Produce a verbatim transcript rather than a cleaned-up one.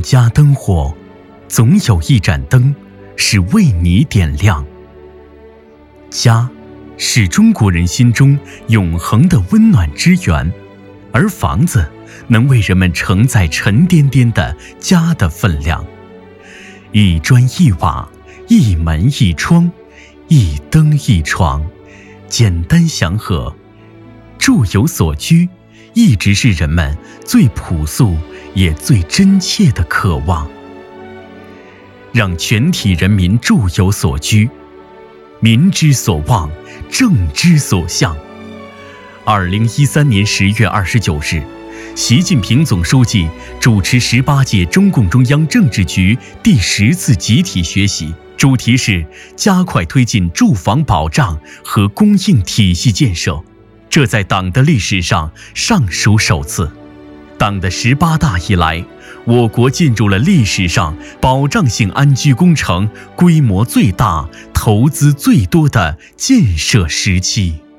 万家灯火，总有一盏灯是为你点亮。家是中国人心中永恒的温暖之源，而房子能为人们承载沉甸甸的家的分量。一砖一瓦，一门一窗，一灯一床，简单祥和。住有所居，一直是人们最朴素也最真切的渴望。让全体人民住有所居，民之所望，政之所向。二零一三年十月二十九日，习近平总书记主持十八届中共中央政治局第十次集体学习，主题是加快推进住房保障和供应体系建设。这在党的历史上尚属首次。党的十八大以来，我国进入了历史上保障性安居工程规模最大、投资最多的建设时期。